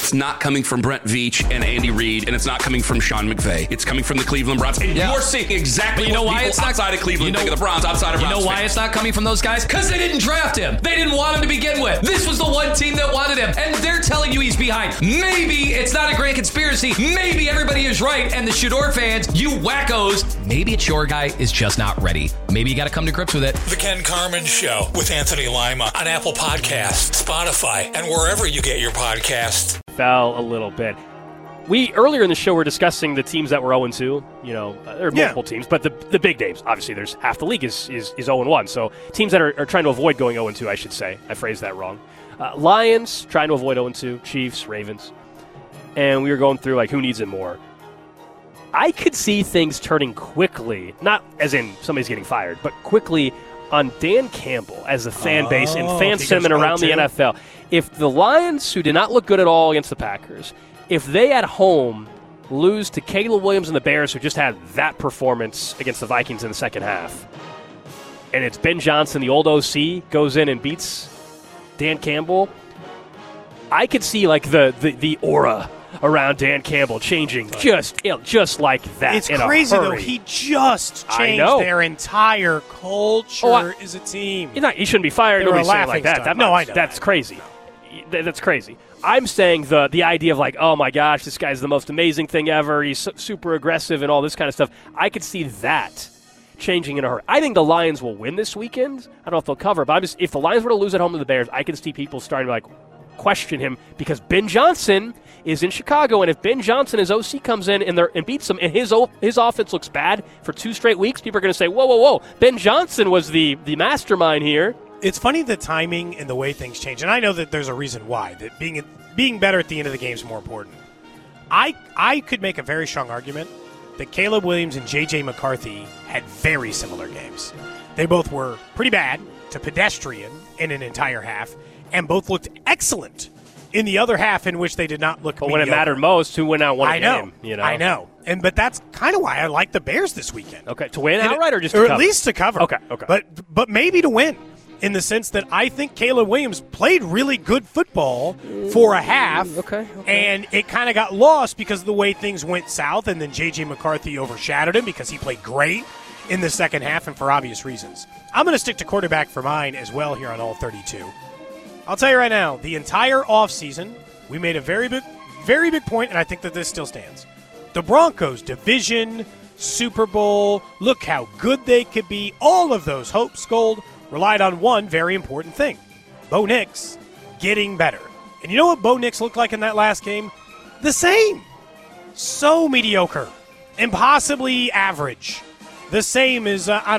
it's not coming from Brent Veach and Andy Reid, and it's not coming from Sean McVay. It's coming from the Cleveland Browns. And you're seeing exactly what people outside of Cleveland think of the Browns, outside of Browns. You know why it's not coming from those guys? Because they didn't draft him. They didn't want him to begin with. This was the one team that wanted him, and they're telling you he's behind. Maybe it's not a great conspiracy. Maybe everybody is right, and the Shador fans, you wackos, maybe it's your guy is just not ready. Maybe you got to come to grips with it. The Ken Carman Show with Anthony Lima on Apple Podcasts, Spotify, and wherever you get your podcasts. Fell a little bit. We earlier in the show were discussing the teams that were 0-2. You know, there are multiple teams, but the big names. Obviously, there's half the league is 0-1. So teams that are trying to avoid going 0-2, I should say. I phrased that wrong. Lions trying to avoid 0-2. Chiefs, Ravens, and we were going through like who needs it more. I could see things turning quickly, not as in somebody's getting fired, but quickly on Dan Campbell as a fan base and fan sentiment around the NFL. If the Lions, who did not look good at all against the Packers, if they at home lose to Caleb Williams and the Bears, who just had that performance against the Vikings in the second half, and it's Ben Johnson, the old OC, goes in and beats Dan Campbell, I could see like the aura around Dan Campbell changing just like that. It's in crazy, a though. hurry. He just changed their entire culture as a team. He shouldn't be fired. Nobody's saying like that. I know. That's crazy. That's crazy. I'm saying the idea of like, oh my gosh, this guy's the most amazing thing ever. He's super aggressive and all this kind of stuff. I could see that changing in a hurry. I think the Lions will win this weekend. I don't know if they'll cover, but if the Lions were to lose at home to the Bears, I can see people starting to like question him because Ben Johnson is in Chicago, and if Ben Johnson, his OC, comes in and beats him, and his offense looks bad for 2 straight weeks, people are going to say, whoa, Ben Johnson was the mastermind here. It's funny the timing and the way things change, and I know that there's a reason why, that being better at the end of the game is more important. I could make a very strong argument that Caleb Williams and J.J. McCarthy had very similar games. They both were pretty bad to pedestrian in an entire half, and both looked excellent in the other half in which they did not look But mediocre. when it mattered most, who went out won a game? I know. But that's kind of why I like the Bears this weekend. Okay, to win outright or just to cover? At least to cover. Okay. But maybe to win, in the sense that I think Caleb Williams played really good football for a half. Okay. And it kind of got lost because of the way things went south, and then J.J. McCarthy overshadowed him because he played great in the second half and for obvious reasons. I'm going to stick to quarterback for mine as well here on All 32. I'll tell you right now, the entire offseason, we made a very big point, and I think that this still stands. The Broncos, division, Super Bowl, look how good they could be. All of those hopes, Gold, relied on one very important thing. Bo Nix getting better. And you know what Bo Nix looked like in that last game? The same. So mediocre. Impossibly average. The same as, the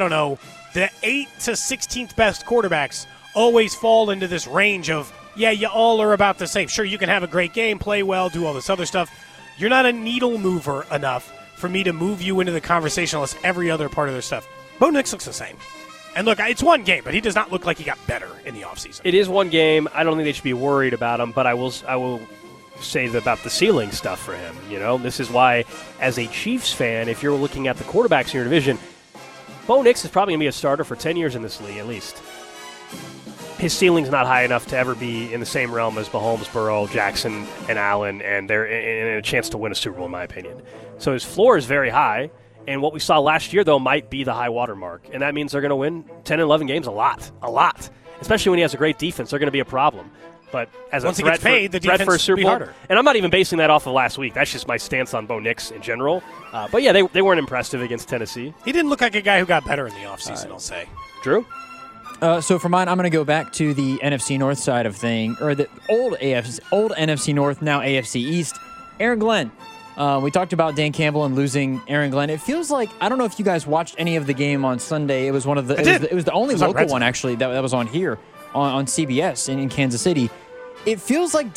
8th to 16th best quarterbacks always fall into this range of, you all are about the same. Sure, you can have a great game, play well, do all this other stuff. You're not a needle mover enough for me to move you into the conversation unless every other part of their stuff. Bo Nix looks the same. And look, it's one game, but he does not look like he got better in the offseason. It is one game. I don't think they should be worried about him, but I will say about the ceiling stuff for him. You know, this is why, as a Chiefs fan, if you're looking at the quarterbacks in your division, Bo Nix is probably going to be a starter for 10 years in this league at least. His ceiling's not high enough to ever be in the same realm as Mahomes, Burrow, Jackson, and Allen, and they're in a chance to win a Super Bowl, in my opinion. So his floor is very high, and what we saw last year, though, might be the high water mark, and that means they're going to win 10 and 11 games a lot. Especially when he has a great defense, they're going to be a problem. But as once a threat, the defense for a Super be Bowl, harder. And I'm not even basing that off of last week. That's just my stance on Bo Nix in general. But yeah, they weren't impressive against Tennessee. He didn't look like a guy who got better in the offseason, I'll say. Drew? So for mine, I'm going to go back to the NFC North side of thing, or the old NFC North, now AFC East. Aaron Glenn. We talked about Dan Campbell and losing Aaron Glenn. It feels like, I don't know if you guys watched any of the game on Sunday. It was one of the. It was the only local one actually that was on here on CBS in Kansas City. It feels like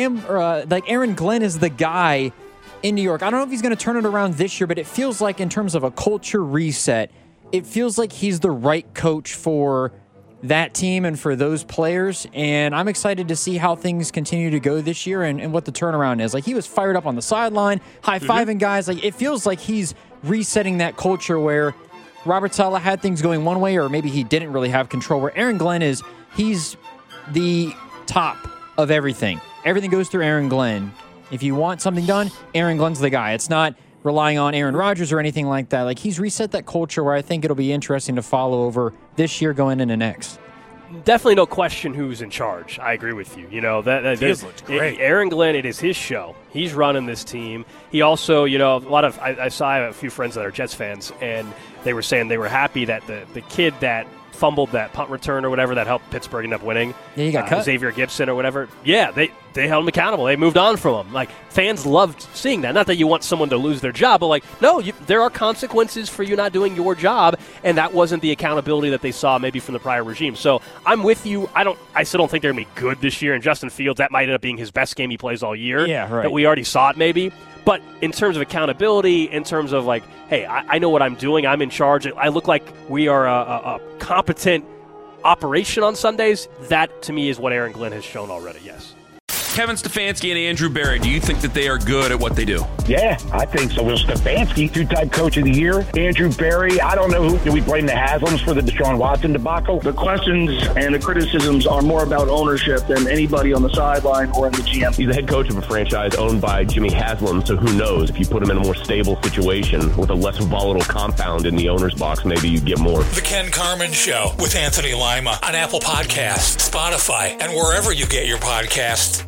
Aaron Glenn is the guy in New York. I don't know if he's going to turn it around this year, but it feels like in terms of a culture reset, it feels like he's the right coach for that team and for those players, and I'm excited to see how things continue to go this year and what the turnaround is. Like, he was fired up on the sideline, high-fiving guys. Like, it feels like he's resetting that culture where Robert Saleh had things going one way, or maybe he didn't really have control, where Aaron Glenn he's the top of everything. everything goes through Aaron Glenn. If you want something done, Aaron Glenn's the guy. It's not relying on Aaron Rodgers or anything like that. Like, he's reset that culture where I think it'll be interesting to follow over this year going into next. Definitely no question who's in charge. I agree with you. You know, that looked great. Aaron Glenn, it is his show. He's running this team. He also, you know, I saw a few friends that are Jets fans, and they were saying they were happy that the kid that fumbled that punt return or whatever that helped Pittsburgh end up winning. Yeah, he got cut. Xavier Gibson or whatever. Yeah, they held him accountable. They moved on from him. Like, fans loved seeing that. Not that you want someone to lose their job, but like, no, there are consequences for you not doing your job, and that wasn't the accountability that they saw maybe from the prior regime. So I'm with you. I still don't think they're going to be good this year, and Justin Fields, that might end up being his best game he plays all year. Yeah, right. That we already saw it maybe. But in terms of accountability, in terms of like, hey, I know what I'm doing. I'm in charge. I look like we are a competent operation on Sundays. That, to me, is what Aaron Glenn has shown already, yes. Kevin Stefanski and Andrew Berry, do you think that they are good at what they do? Yeah, I think so. Well, Stefanski, two-time coach of the year. Andrew Berry, I don't know do we blame the Haslams for the Deshaun Watson debacle? The questions and the criticisms are more about ownership than anybody on the sideline or in the GM. He's the head coach of a franchise owned by Jimmy Haslam, so who knows? If you put him in a more stable situation with a less volatile compound in the owner's box, maybe you get more. The Ken Carman Show with Anthony Lima on Apple Podcasts, Spotify, and wherever you get your podcasts.